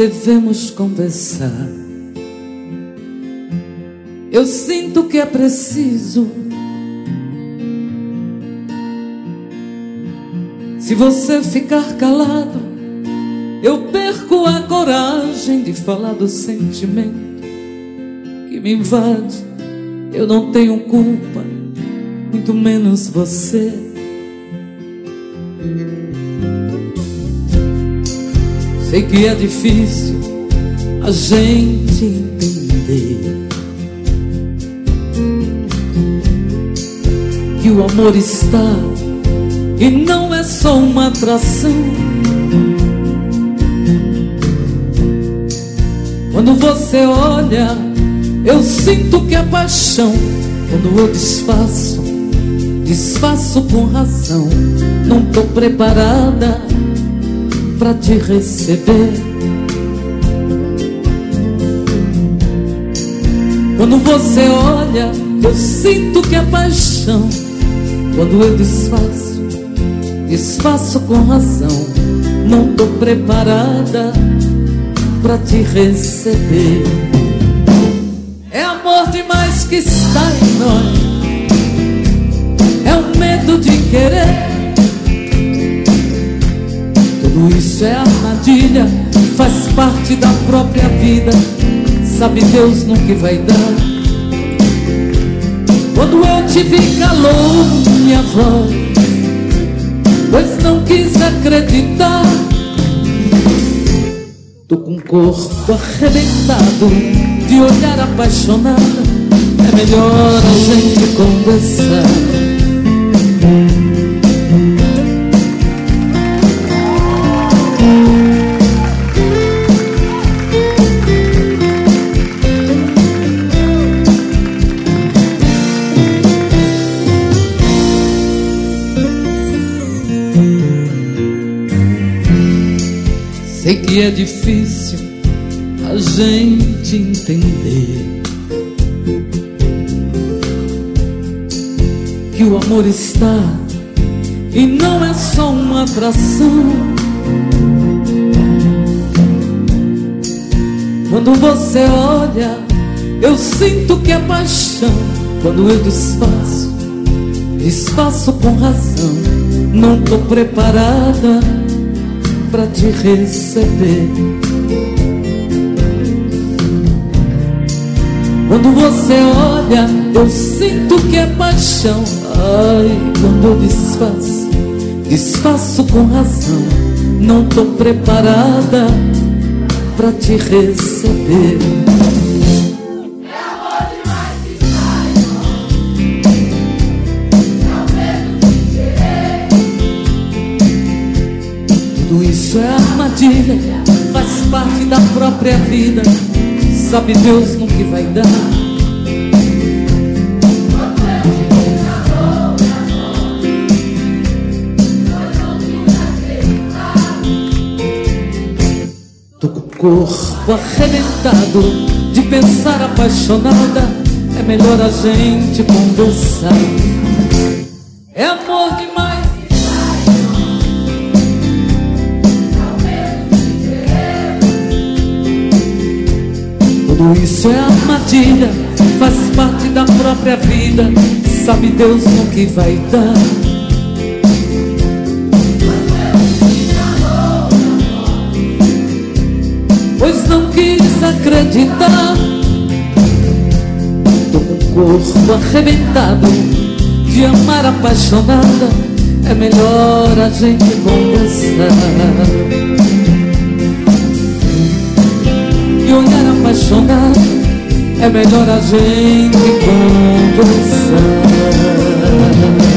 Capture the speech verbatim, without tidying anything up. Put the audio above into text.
devemos conversar. Eu sinto que é preciso. Se você ficar calado, eu perco a coragem de falar do sentimento que me invade. Eu não tenho culpa, muito menos você. Sei que é difícil a gente entender que o amor está e não é só uma atração. Quando você olha, eu sinto que é paixão. Quando eu disfarço, disfarço com razão. Não tô preparada pra te receber. Quando você olha, eu sinto que é paixão. Quando eu disfarço, disfarço com razão. Não tô preparada pra te receber. É amor demais que está em nós. É o medo de querer. Tudo isso é armadilha, faz parte da própria vida. Sabe Deus no que vai dar. Quando eu te vi calou minha voz, pois não quis acreditar. Tô com o corpo arrebentado de olhar apaixonada. É melhor a gente conversar. Sei que é difícil a gente entender que o amor está e não é só uma atração. Quando você olha, eu sinto que é paixão. Quando eu disfarço, disfarço com razão. Não tô preparada pra te receber. Quando você olha, eu sinto que é paixão. Ai, quando eu disfarço, disfarço com razão. Não tô preparada pra te receber. É amor demais que sai, é o medo de querer. Tudo isso é armadilha, faz parte da própria vida. Sabe Deus no que vai dar. Tô com o corpo arrebentado de pensar apaixonada. É melhor a gente conversar. É amor demais. Tudo isso é armadilha, faz parte da própria vida. Sabe Deus no que vai dar. Pois não quis acreditar. Tô com o corpo arrebentado de amar apaixonada. É melhor a gente conversar e olhar apaixonado. É melhor a gente conversar.